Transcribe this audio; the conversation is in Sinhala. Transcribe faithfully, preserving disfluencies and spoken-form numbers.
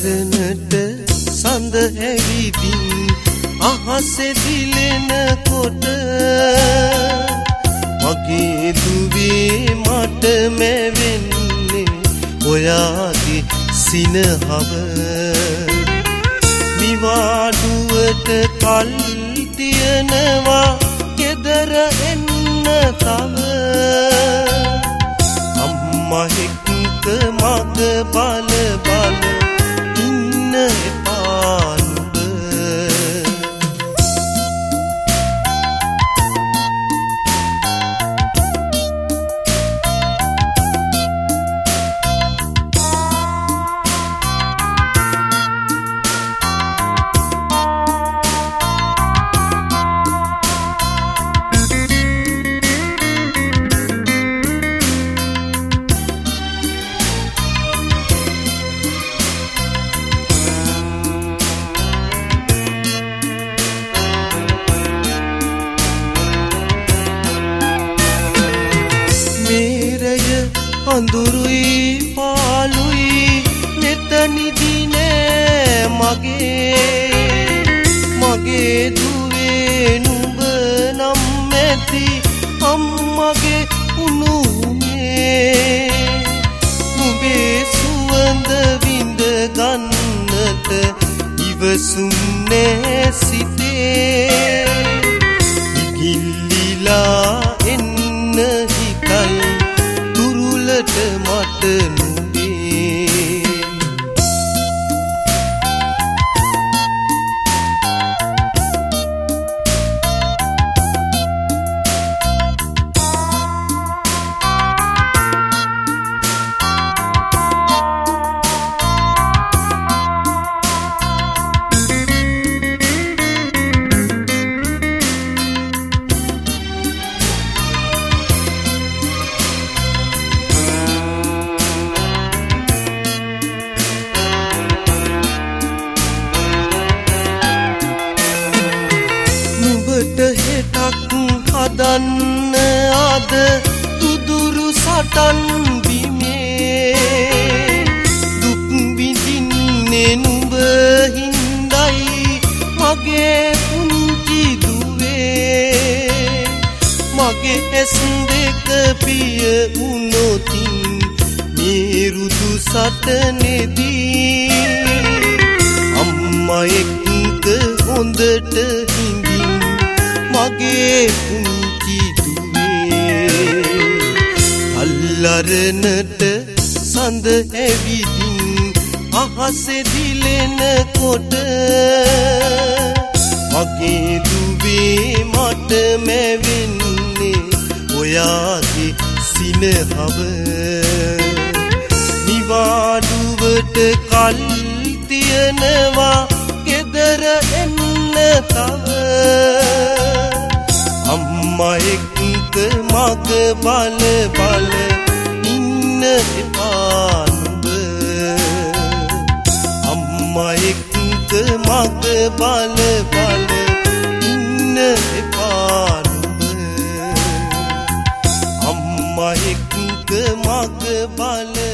අරණට සඳ ඇවිදින් අහසේ දිලෙන කොට මගේ දුවේ මට මැවෙන්නේ ඔයාගේ සිනහව නිවාඩුවට කල් තියනවා ගෙදර එන්න තව අම්මා එක්ක මග බල බල ඉන්න එපා නුඹ අඳුරුයි පාලුයි මෙතනිදි නෑ මගේ මගේ දුවේ නුඹ නම් ඇති අම්මගේ උණුනේ නුඹේ සුවඳ විඳ ගන්නට ඉවසුම් නෑ සිතේ ඉගිල්ලිලා එන්න හිතයි මට නුඹේ හෙටක් හදන්න අද තුදුරු සටන් බිමේ දුක් විඳින්නේ නුඹ හින්දයි මගේ පුංචි දුවේ මගේ ඇස් දෙක පිය වුණොතින් මේ රුදු සටනේදී අම්මා එක්ක හොඳට හිඳින් මගේ පුංචි දුවේ අල්ලරනට සඳ ඇවිදින් අහසේ දිලෙන කොට මගේ දුවේ මට මැවෙන්නේ ඔයාගේ සිනහව නිවාඩුවට කල් තියනවා ගෙදර එන්න තව අම්මා එක්ක මග බල බල ඉන්න එපා නුඹ අම්මා එක්ක මග බල බල ඉන්න එපා නුඹ අම්මා එක්ක මග බල